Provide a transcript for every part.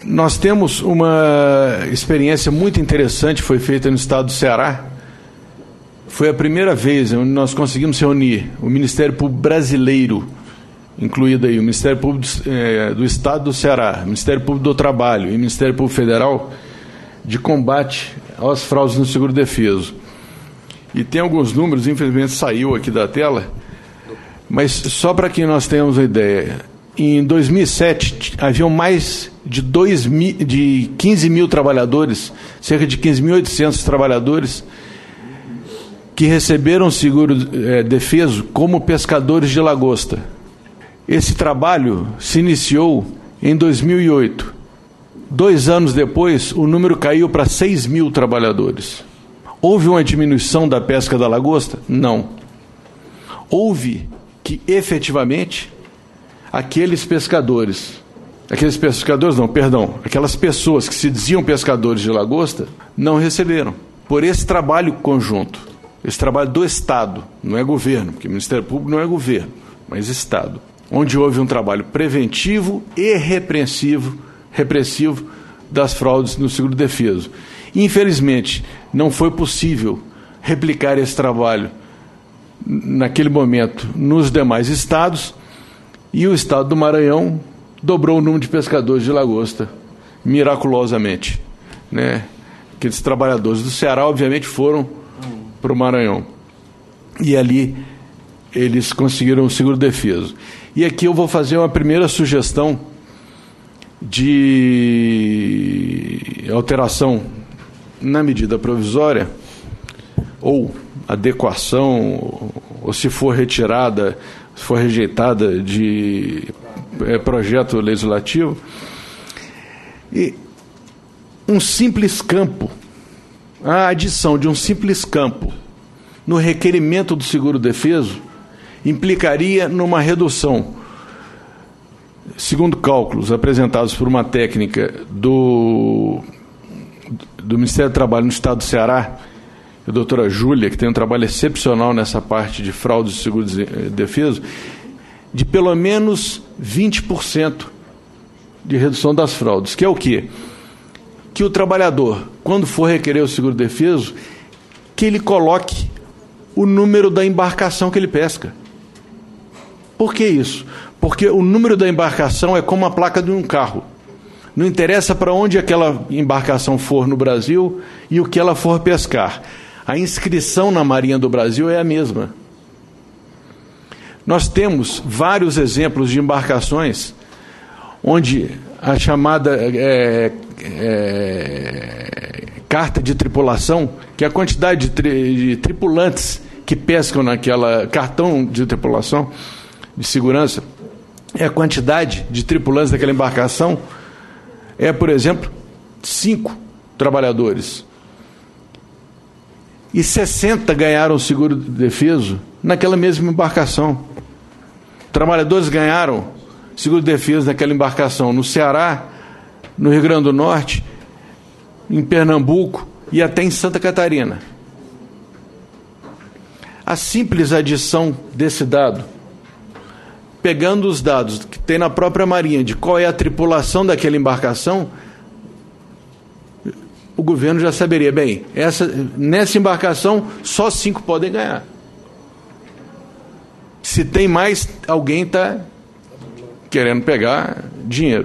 Nós temos uma experiência muito interessante, foi feita no estado do Ceará. Foi a primeira vez onde nós conseguimos reunir o Ministério Público Brasileiro, incluído aí o Ministério Público do Estado do Ceará, o Ministério Público do Trabalho e o Ministério Público Federal, de combate às fraudes no seguro-defeso. E tem alguns números, infelizmente saiu aqui da tela, mas só para que nós tenhamos uma ideia, em 2007 haviam mais de 15 mil trabalhadores, cerca de 15.800 trabalhadores, que receberam seguro-defeso como pescadores de lagosta. Esse trabalho se iniciou em 2008. 2 anos depois, o número caiu para 6 mil trabalhadores. Houve uma diminuição da pesca da lagosta? Não. Houve que, efetivamente, aquelas pessoas que se diziam pescadores de lagosta, não receberam. Por esse trabalho conjunto, esse trabalho do Estado, não é governo, porque o Ministério Público não é governo, mas Estado, onde houve um trabalho preventivo e repressivo das fraudes no seguro-defeso. Infelizmente, não foi possível replicar esse trabalho naquele momento nos demais estados, e o estado do Maranhão dobrou o número de pescadores de lagosta, miraculosamente, né? Aqueles trabalhadores do Ceará, obviamente, foram para o Maranhão. E ali eles conseguiram o seguro-defeso. E aqui eu vou fazer uma primeira sugestão de alteração na medida provisória, ou adequação, ou se for retirada, se for rejeitada de projeto legislativo, e um simples campo, a adição de um simples campo no requerimento do seguro-defeso implicaria numa redução, segundo cálculos apresentados por uma técnica do Ministério do Trabalho no estado do Ceará, a doutora Júlia, que tem um trabalho excepcional nessa parte de fraudes de seguro-defeso, de pelo menos 20% de redução das fraudes, que é o quê? Que o trabalhador, quando for requerer o seguro-defeso, que ele coloque o número da embarcação que ele pesca. Por que isso? Porque o número da embarcação é como a placa de um carro. Não interessa para onde aquela embarcação for no Brasil e o que ela for pescar. A inscrição na Marinha do Brasil é a mesma. Nós temos vários exemplos de embarcações onde a chamada carta de tripulação, que é a quantidade de tripulantes que pescam naquela cartão de tripulação, de segurança, é a quantidade de tripulantes daquela embarcação, por exemplo, 5 trabalhadores. E 60 ganharam o seguro-defeso naquela mesma embarcação. Trabalhadores ganharam seguro-defeso naquela embarcação no Ceará, no Rio Grande do Norte, em Pernambuco e até em Santa Catarina. A simples adição desse dado, pegando os dados que tem na própria Marinha de qual é a tripulação daquela embarcação, o governo já saberia, bem, nessa embarcação só 5 podem ganhar. Se tem mais, alguém está querendo pegar dinheiro.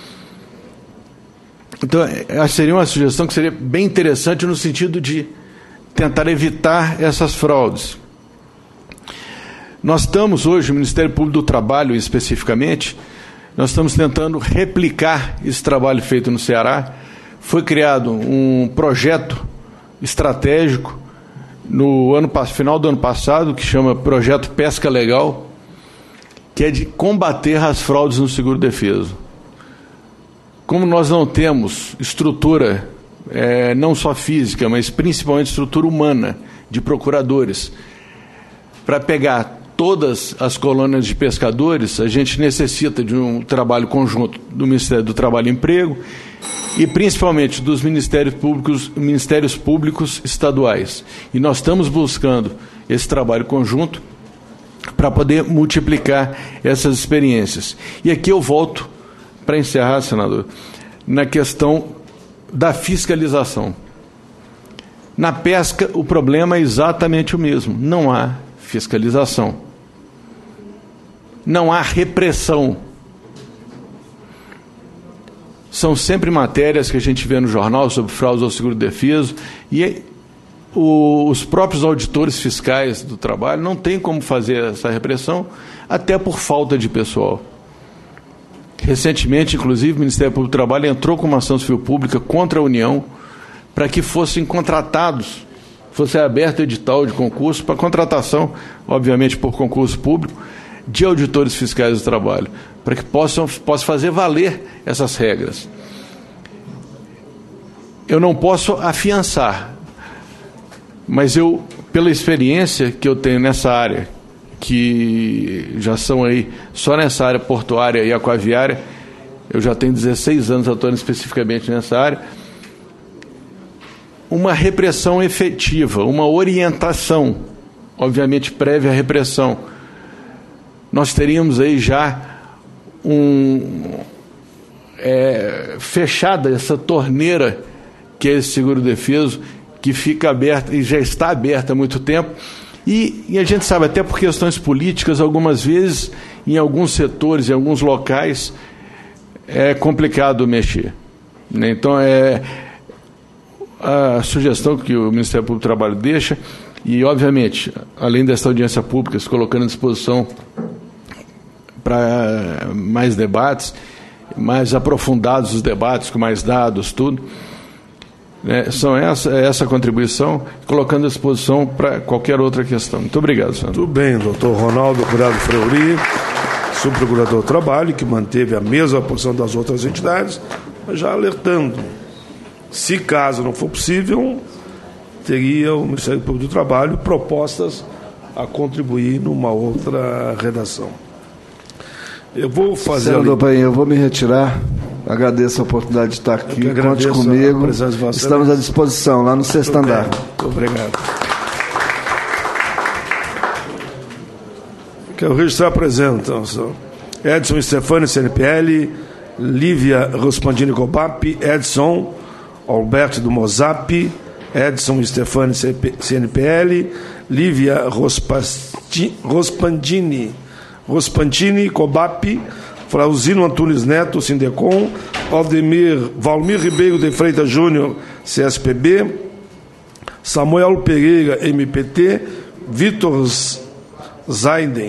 Então, seria uma sugestão que seria bem interessante no sentido de tentar evitar essas fraudes. Nós estamos hoje, o Ministério Público do Trabalho especificamente, nós estamos tentando replicar esse trabalho feito no Ceará. Foi criado um projeto estratégico no final do ano passado, que chama Projeto Pesca Legal, que é de combater as fraudes no seguro-defeso. Como nós não temos estrutura, não só física, mas principalmente estrutura humana, de procuradores, para pegar todas as colônias de pescadores, a gente necessita de um trabalho conjunto do Ministério do Trabalho e Emprego e principalmente dos Ministérios Públicos estaduais. E nós estamos buscando esse trabalho conjunto para poder multiplicar essas experiências. E aqui eu volto, para encerrar, senador, na questão da fiscalização. Na pesca, o problema é exatamente o mesmo. Não há fiscalização. Não há repressão. São sempre matérias que a gente vê no jornal sobre fraudes ao seguro-defeso e os próprios auditores fiscais do trabalho não têm como fazer essa repressão, até por falta de pessoal. Recentemente, inclusive, o Ministério Público do Trabalho entrou com uma ação civil pública contra a União para que fossem contratados, fosse aberto edital de concurso para contratação, obviamente por concurso público, de auditores fiscais do trabalho, para que possa fazer valer essas regras. Eu não posso afiançar, mas eu, pela experiência que eu tenho nessa área, que já são aí, só nessa área portuária e aquaviária, eu já tenho 16 anos atuando especificamente nessa área, uma repressão efetiva, uma orientação, obviamente prévia à repressão, nós teríamos aí já fechada essa torneira que é esse seguro-defeso, que fica aberta e já está aberta há muito tempo, e a gente sabe, até por questões políticas, algumas vezes, em alguns setores, em alguns locais, é complicado mexer. Então, a sugestão que o Ministério Público do Trabalho deixa, e, obviamente, além dessa audiência pública, se colocando à disposição para mais debates, mais aprofundados os debates, com mais dados, tudo, são essa contribuição, colocando à disposição para qualquer outra questão. Muito obrigado, senhor. Muito bem, doutor Ronaldo Curado Fleury, subprocurador do Trabalho, que manteve a mesma posição das outras entidades, mas já alertando, se caso não for possível, teria o Ministério Público do Trabalho propostas a contribuir numa outra redação. Eu vou fazer... Senador Paim, eu vou me retirar. Agradeço a oportunidade de estar aqui. Conte comigo. Estamos à disposição, lá no sexto andar. Muito obrigado. Quero registrar a presença. Edson Stefani, CNPL, Lívia Rospandini Cobap, Edson Alberto do Mozap, Edson Stefani, CNPL, Lívia Rospandini Cobap, Flauzino Antunes Neto, Sindecom, Valmir Ribeiro de Freitas Júnior, CSPB, Samuel Pereira, MPT, Vitor Zaiden,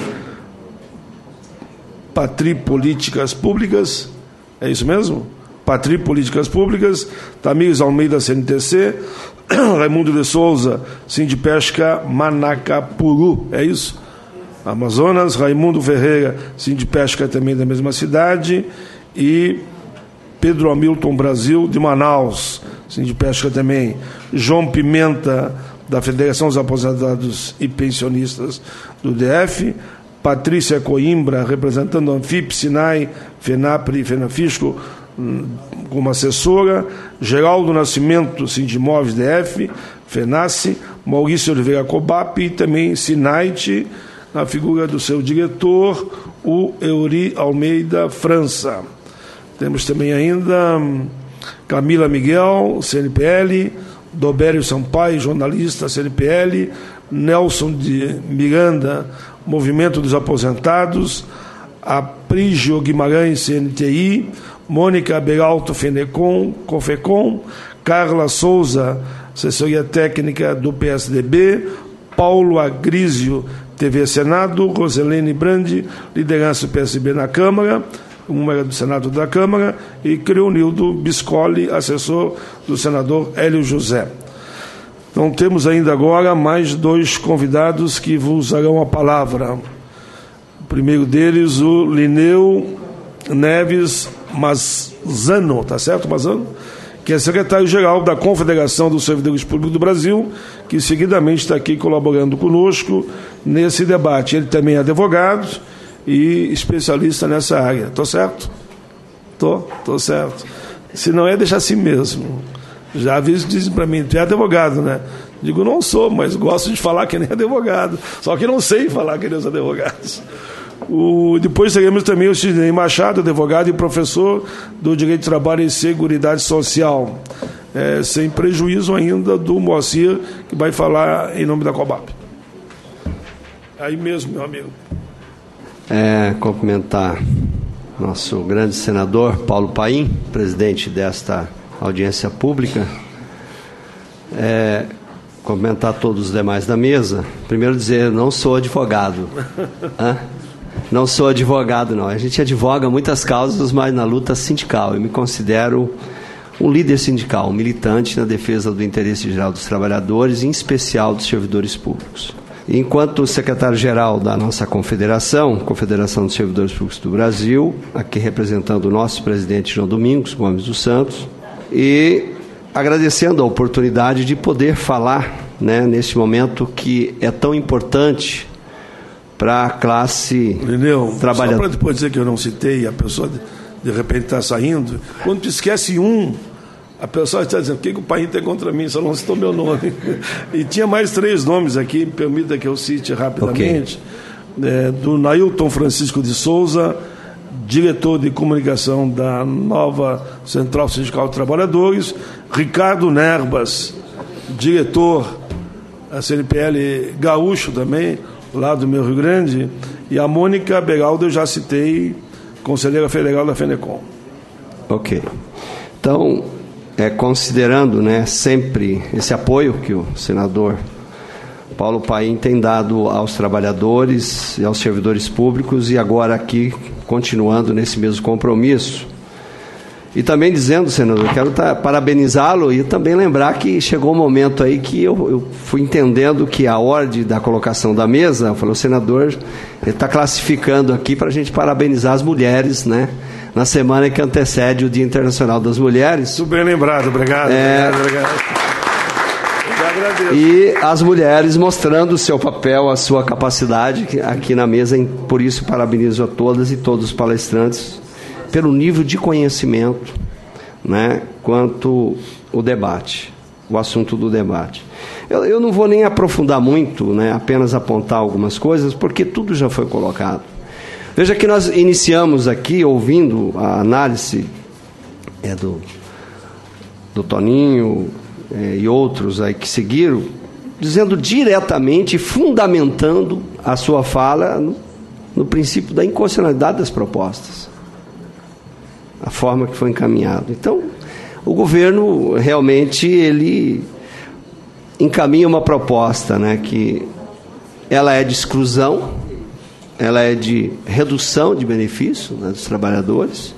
Patri Políticas Públicas, é isso mesmo? Patri Políticas Públicas, Tamires Almeida, CNTC, Raimundo de Souza, Sindipesca Manacapuru, é isso? Amazonas, Raimundo Ferreira, Sindipesca também da mesma cidade, e Pedro Hamilton Brasil, de Manaus, Sindipesca também, João Pimenta, da Federação dos Aposentados e Pensionistas do DF, Patrícia Coimbra, representando a Anfip, Sinai, FENAPRE e FENAFISCO, como assessora, Geraldo Nascimento, Sindimóveis DF, FENACE, Maurício Oliveira Cobap e também Sinait, na figura do seu diretor, o Euri Almeida França. Temos também ainda Camila Miguel, CNPL, Dobério Sampaio, jornalista, CNPL, Nelson de Miranda, Movimento dos Aposentados, Aprígio Guimarães, CNTI, Mônica Beralto, FENECOM, COFECOM, Carla Souza, Assessoria Técnica do PSDB, Paulo Agrísio, TV Senado, Roselene Brandi, liderança do PSB na Câmara, uma do Senado da Câmara, e Creonildo Biscoli, assessor do senador Hélio José. Então temos ainda agora mais dois convidados que vos darão a palavra. O primeiro deles, o Lineu Neves Mazano, tá certo, Mazano? Que é secretário-geral da Confederação dos Servidores Públicos do Brasil, que seguidamente está aqui colaborando conosco nesse debate. Ele também é advogado e especialista nessa área. Estou certo? Estou certo. Se não é, deixa assim mesmo. Já aviso que dizem para mim, tu é advogado, né? Digo, não sou, mas gosto de falar que nem advogado. Só que não sei falar que nem os advogados. Depois teremos também o Sidney Machado, advogado e professor do Direito de Trabalho e Seguridade Social, sem prejuízo ainda do Moacir, que vai falar em nome da Cobap. Aí mesmo, meu amigo. Cumprimentar nosso grande senador Paulo Paim, presidente desta audiência pública, cumprimentar todos os demais da mesa. Primeiro dizer, não sou advogado. Não sou advogado, não. A gente advoga muitas causas, mas na luta sindical. Eu me considero um líder sindical, um militante na defesa do interesse geral dos trabalhadores, em especial dos servidores públicos. Enquanto secretário-geral da nossa Confederação dos Servidores Públicos do Brasil, aqui representando o nosso presidente João Domingos Gomes dos Santos, e agradecendo a oportunidade de poder falar, neste momento que é tão importante para a classe trabalhadora. Só para depois dizer que eu não citei, a pessoa de repente está saindo, quando tu esquece a pessoa está dizendo, o que o Paim tem contra mim? Só não citou meu nome. E tinha mais 3 nomes aqui, permita que eu cite rapidamente. Okay. Do Nailton Francisco de Souza, diretor de comunicação da nova Central Sindical de Trabalhadores, Ricardo Nerbas, diretor da CNPL Gaúcho também, lá do meu Rio Grande, e a Mônica Beraldo eu já citei, conselheira federal da FENECOM. Ok. Então, considerando sempre esse apoio que o senador Paulo Paim tem dado aos trabalhadores e aos servidores públicos, e agora aqui continuando nesse mesmo compromisso. E também dizendo, senador, quero parabenizá-lo e também lembrar que chegou um momento aí que eu fui entendendo que a ordem da colocação da mesa, falou, senador, ele está classificando aqui para a gente parabenizar as mulheres, na semana que antecede o Dia Internacional das Mulheres. Muito bem lembrado, obrigado. Obrigado. Eu agradeço. E as mulheres mostrando o seu papel, a sua capacidade aqui na mesa, por isso parabenizo a todas e todos os palestrantes pelo nível de conhecimento, quanto o debate, o assunto do debate. Eu não vou nem aprofundar muito, apenas apontar algumas coisas, porque tudo já foi colocado. Veja que nós iniciamos aqui ouvindo a análise do Toninho e outros aí que seguiram, dizendo diretamente, fundamentando a sua fala no princípio da inconstitucionalidade das propostas, a forma que foi encaminhado. Então, o governo realmente ele encaminha uma proposta, que ela é de exclusão, ela é de redução de benefício dos trabalhadores,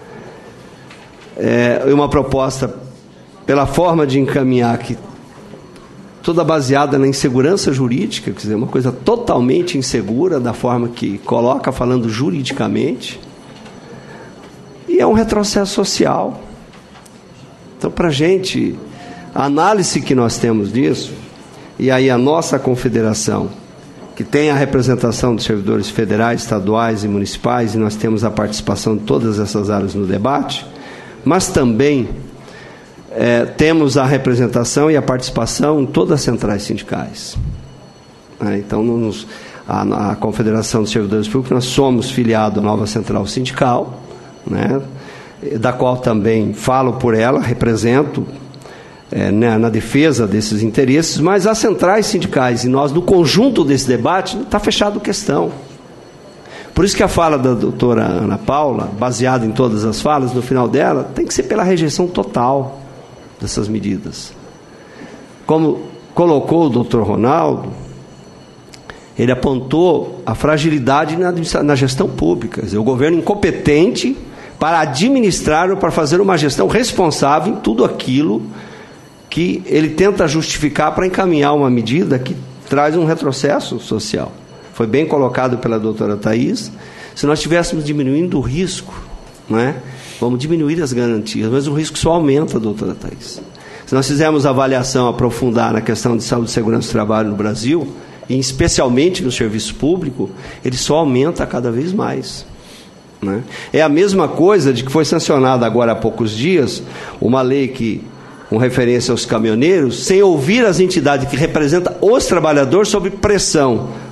é uma proposta pela forma de encaminhar que toda baseada na insegurança jurídica, quer dizer, uma coisa totalmente insegura da forma que coloca, falando juridicamente, e é um retrocesso social. Então, para a gente, a análise que nós temos disso, e aí a nossa confederação, que tem a representação dos servidores federais, estaduais e municipais, e nós temos a participação de todas essas áreas no debate, mas também temos a representação e a participação em todas as centrais sindicais. Então, a Confederação dos Servidores Públicos, nós somos filiados à nova central sindical, da qual também falo por ela, represento na defesa desses interesses, mas as centrais sindicais e nós, no conjunto desse debate, está fechado questão. Por isso que a fala da doutora Ana Paula, baseada em todas as falas, no final dela, tem que ser pela rejeição total dessas medidas. Como colocou o doutor Ronaldo, ele apontou a fragilidade na gestão pública, quer dizer, o governo incompetente para administrar ou para fazer uma gestão responsável em tudo aquilo que ele tenta justificar para encaminhar uma medida que traz um retrocesso social. Foi bem colocado pela doutora Thais. Se nós estivéssemos diminuindo o risco, vamos diminuir as garantias, mas o risco só aumenta, doutora Thais. Se nós fizermos avaliação aprofundar na questão de saúde e segurança do trabalho no Brasil, e especialmente no serviço público, ele só aumenta cada vez mais. É a mesma coisa de que foi sancionada agora há poucos dias uma lei que, com referência aos caminhoneiros, sem ouvir as entidades que representam os trabalhadores sob pressão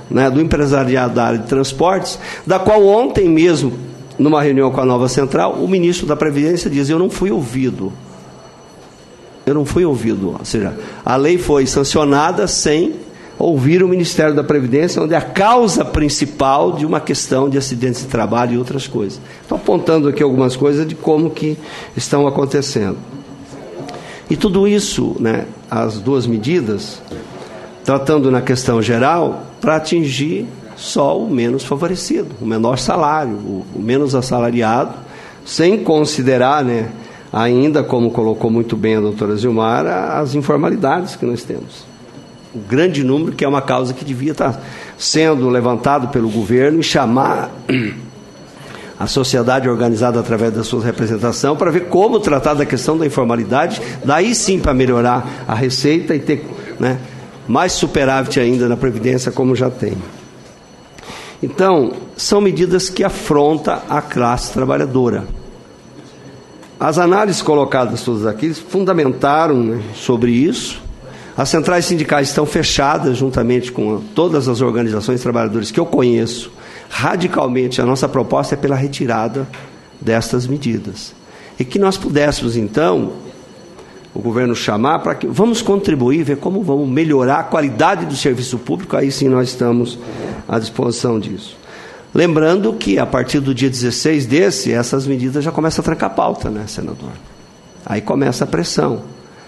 né, do empresariado da área de transportes, da qual ontem mesmo, numa reunião com a Nova Central, o ministro da Previdência diz: eu não fui ouvido. Ou seja, a lei foi sancionada sem ouvir o Ministério da Previdência, onde é a causa principal de uma questão de acidentes de trabalho e outras coisas. Estou apontando aqui algumas coisas de como que estão acontecendo. E tudo isso, né, as duas medidas, tratando na questão geral, para atingir só o menos favorecido, o menor salário, o menos assalariado, sem considerar, né, ainda, como colocou muito bem a doutora Zilmara, as informalidades que nós temos. O grande número, que é uma causa que devia estar sendo levantado pelo governo e chamar a sociedade organizada através da sua representação para ver como tratar da questão da informalidade, daí sim para melhorar a receita e ter, né, mais superávit ainda na Previdência, como já tem. Então, são medidas que afrontam a classe trabalhadora. As análises colocadas todas aqui fundamentaram, né, sobre isso. As centrais sindicais estão fechadas, juntamente com todas as organizações de trabalhadores que eu conheço. Radicalmente, a nossa proposta é pela retirada destas medidas. E que nós pudéssemos, então, o governo chamar para que vamos contribuir, ver como vamos melhorar a qualidade do serviço público, aí sim nós estamos à disposição disso. Lembrando que, a partir do dia 16 essas medidas já começam a trancar a pauta, né, senador? Aí começa a pressão.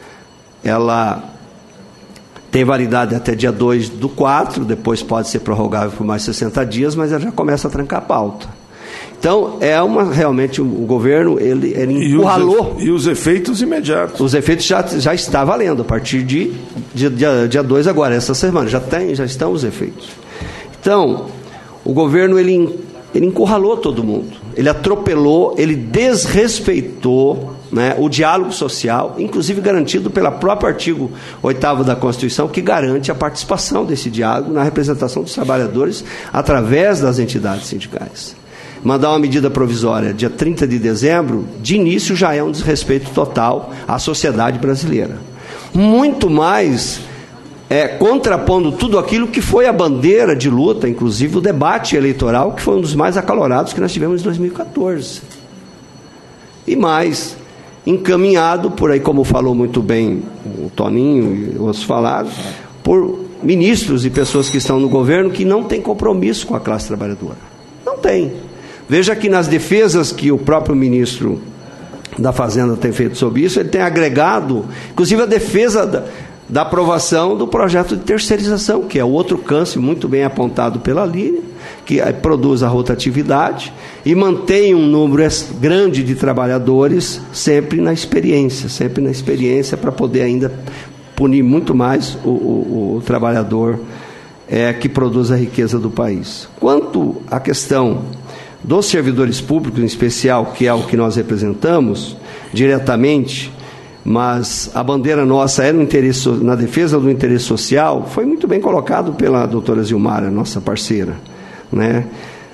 Ela tem validade até dia 2/4, depois pode ser prorrogável por mais 60 dias, mas ela já começa a trancar a pauta. Então, realmente, o governo, ele encurralou. E os efeitos imediatos? Os efeitos já está valendo, a partir de dia 2 agora, essa semana, já estão os efeitos. Então, o governo, ele encurralou todo mundo, ele atropelou, ele desrespeitou, né, o diálogo social, inclusive garantido pelo próprio artigo 8º da Constituição, que garante a participação desse diálogo na representação dos trabalhadores através das entidades sindicais. Mandar uma medida provisória dia 30 de dezembro, de início já é um desrespeito total à sociedade brasileira. Muito mais contrapondo tudo aquilo que foi a bandeira de luta, inclusive o debate eleitoral, que foi um dos mais acalorados que nós tivemos em 2014. E mais, encaminhado por aí, como falou muito bem o Toninho e outros falaram, por ministros e pessoas que estão no governo que não têm compromisso com a classe trabalhadora. Não tem. Veja que nas defesas que o próprio ministro da Fazenda tem feito sobre isso, ele tem agregado, inclusive a defesa da aprovação do projeto de terceirização, que é o outro câncer muito bem apontado pela Línia, que produz a rotatividade e mantém um número grande de trabalhadores sempre na experiência para poder ainda punir muito mais o trabalhador que produz a riqueza do país. Quanto à questão dos servidores públicos, em especial, que é o que nós representamos diretamente, mas a bandeira nossa é na defesa do interesse social, foi muito bem colocado pela doutora Zilmara, nossa parceira, né?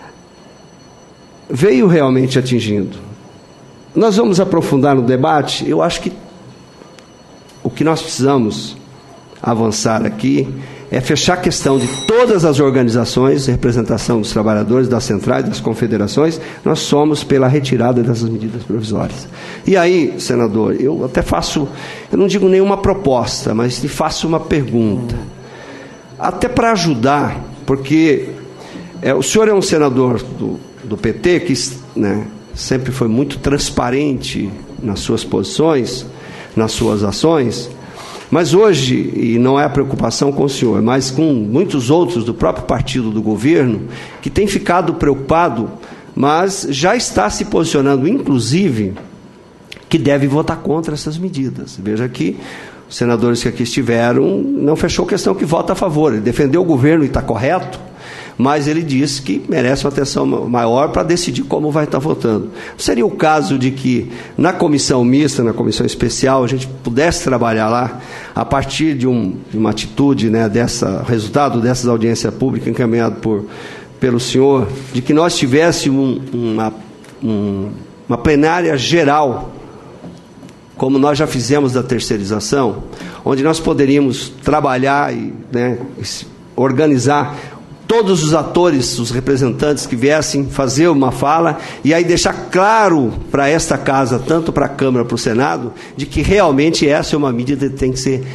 Veio realmente atingindo. Nós vamos aprofundar no debate. Eu acho que o que nós precisamos avançar aqui é fechar a questão de todas as organizações de representação dos trabalhadores, das centrais, das confederações. Nós somos pela retirada dessas medidas provisórias. E aí, senador, eu não digo nenhuma proposta, mas lhe faço uma pergunta. Até para ajudar, porque o senhor é um senador do PT que, né, sempre foi muito transparente nas suas posições, nas suas ações. Mas hoje, e não é a preocupação com o senhor, mas com muitos outros do próprio partido do governo, que tem ficado preocupado, mas já está se posicionando, inclusive, que deve votar contra essas medidas. Veja que os senadores que aqui estiveram, não fechou questão que vota a favor. Ele defendeu o governo e está correto, mas ele disse que merece uma atenção maior para decidir como vai estar votando. Seria o caso de que na comissão mista, na comissão especial, a gente pudesse trabalhar lá a partir de uma atitude, né, resultado dessas audiências públicas encaminhado pelo senhor, de que nós tivéssemos uma plenária geral, como nós já fizemos da terceirização, onde nós poderíamos trabalhar e, né, organizar todos os atores, os representantes que viessem fazer uma fala, e aí deixar claro para esta casa, tanto para a Câmara, para o Senado, de que realmente essa é uma medida que tem que ser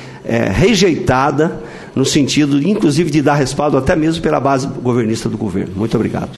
rejeitada, no sentido, inclusive, de dar respaldo até mesmo pela base governista do governo. Muito obrigado.